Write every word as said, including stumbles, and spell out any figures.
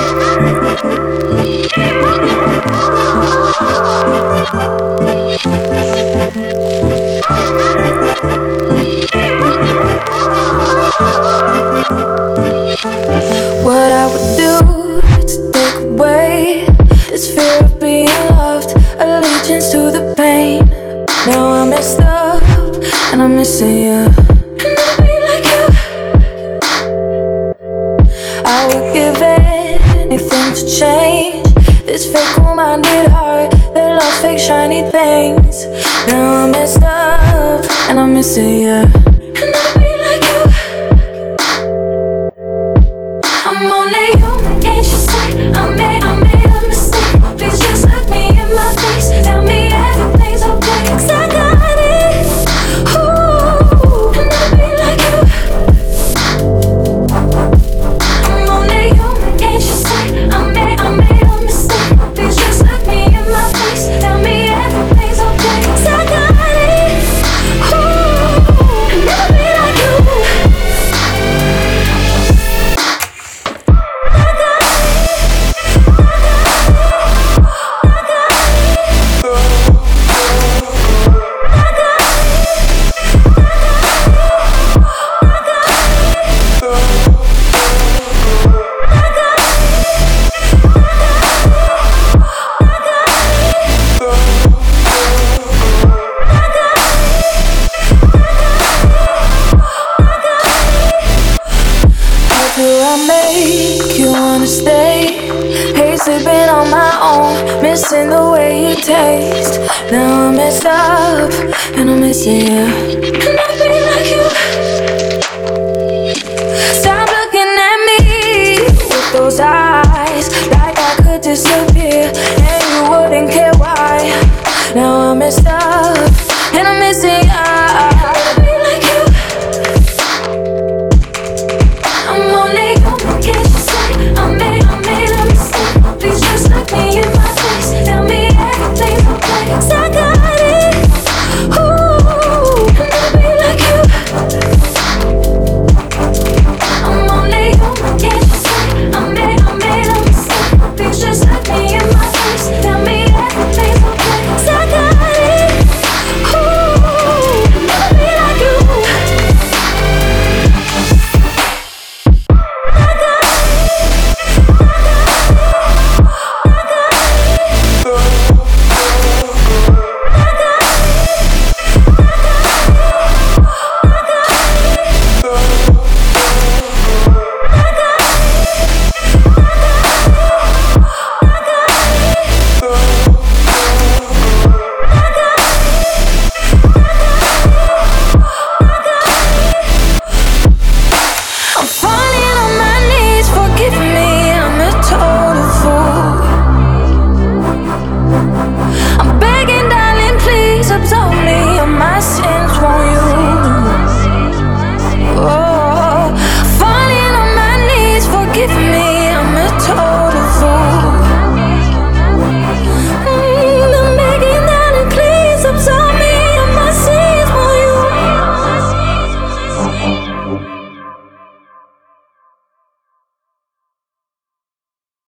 What I would do to take away this fear of being loved, allegiance to the pain. Now I'm messed up and I'm missing you. And I'll be like you. I would give anything to change this fickle-minded heart that loves fake shiny things. Now I'm messed up and I'm missing you. And I'll be like you. I'm only human, can't you see? I made, I made a mistake. Please just look me in my face. Tell me everything's okay, 'cause I got it. Ooh, and I'll be like you. I'm only human, can't you see? I made, I made a mistake. Please just look me in my face. Tell me everything's okay, 'cause I got it. Ooh, and I'll be like you. Do I make you wanna stay? Hate sleeping on my own, missing the way you taste. Now I'm messed up and I'm missing you. And I'll be like you. Stop looking at me with those eyes, like I could disappear and you wouldn't care why. Now I'm messed up